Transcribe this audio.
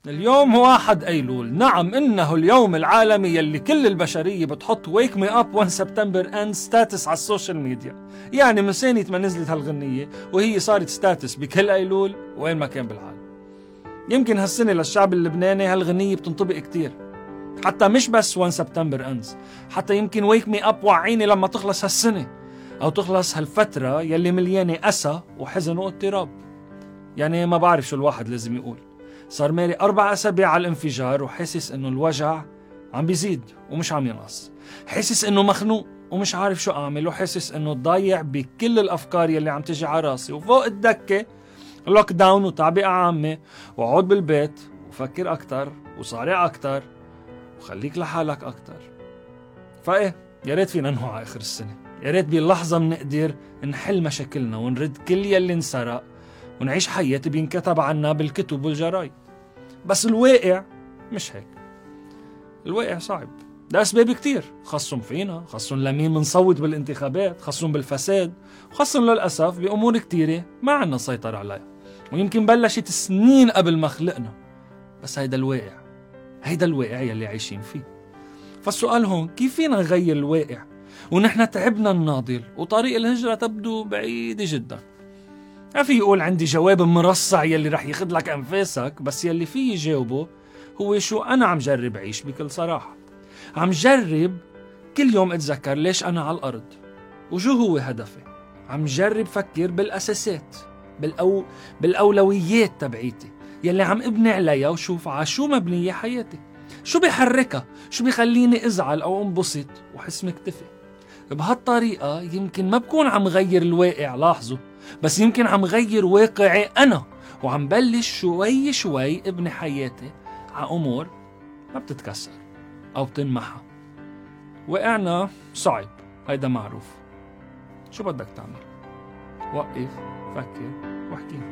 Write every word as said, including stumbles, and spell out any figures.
اليوم هو واحد أيلول. نعم، إنه اليوم العالمي يلي كل البشرية بتحط wake me up when September ends status على السوشيال ميديا. يعني من سنة ما نزلت هالغنية وهي صارت ستاتس بكل أيلول وين ما كان بالعالم. يمكن هالسنة للشعب اللبناني هالغنية بتنطبق كتير، حتى مش بس when September ends، حتى يمكن wake me up وعيني لما تخلص هالسنة أو تخلص هالفترة يلي مليانة أسى وحزن واضطراب. يعني ما بعرف شو الواحد لازم يقول. صار مالي أربع أسابيع على الانفجار وحاسس إنه الوجع عم بيزيد ومش عم ينقص، حاسس إنه مخنوق ومش عارف شو أعمل، وحاسس إنه ضايع بكل الأفكار يلي عم تجي على راسي، وفوق الدكة لوك داون وتعبئة عامة وعود بالبيت وفكر أكتر وصارع أكتر وخليك لحالك أكتر. فإيه، يا ريت فينا نوعى آخر السنة، يا ريت باللحظة منقدر نحل مشاكلنا ونرد كل يلي انسرق ونعيش حياة بينكتب عنا بالكتب والجرايد. بس الواقع مش هيك. الواقع صعب، ده أسباب كتير، خاصهم فينا، خاصهم لمين منصوت بالانتخابات، خاصهم بالفساد، وخاصهم للأسف بأمور كتيرة ما عنا سيطرة عليها، ويمكن بلشت سنين قبل ما خلقنا. بس هيدا الواقع، هيدا الواقع يلي عايشين فيه. فالسؤال هون، كيف فينا نغير الواقع ونحن تعبنا الناضل وطريق الهجرة تبدو بعيدة جدا؟ ما في يقول عندي جواب مرصع يلي رح ياخد لك أنفاسك، بس يلي فيه جاوبه هو شو أنا عم جرب عيش بكل صراحة. عم جرب كل يوم أتذكر ليش أنا على الأرض وشو هو هدفي. عم جرب فكر بالأساسات، بالأو... بالأولويات تبعيتي يلي عم ابني عليها، وشوف ع شو مبنية حياتي، شو بيحركها، شو بيخليني أزعل أو انبسط وحس مكتفي. بهالطريقة يمكن ما بكون عم غير الواقع، لاحظوا، بس يمكن عم غير واقعي أنا، وعم بلش شوي شوي ابني حياتي على أمور ما بتتكسر أو بتنمحى. واقعنا صعب، هيدا معروف. شو بدك تعمل؟ وقف، فكر، واحكي.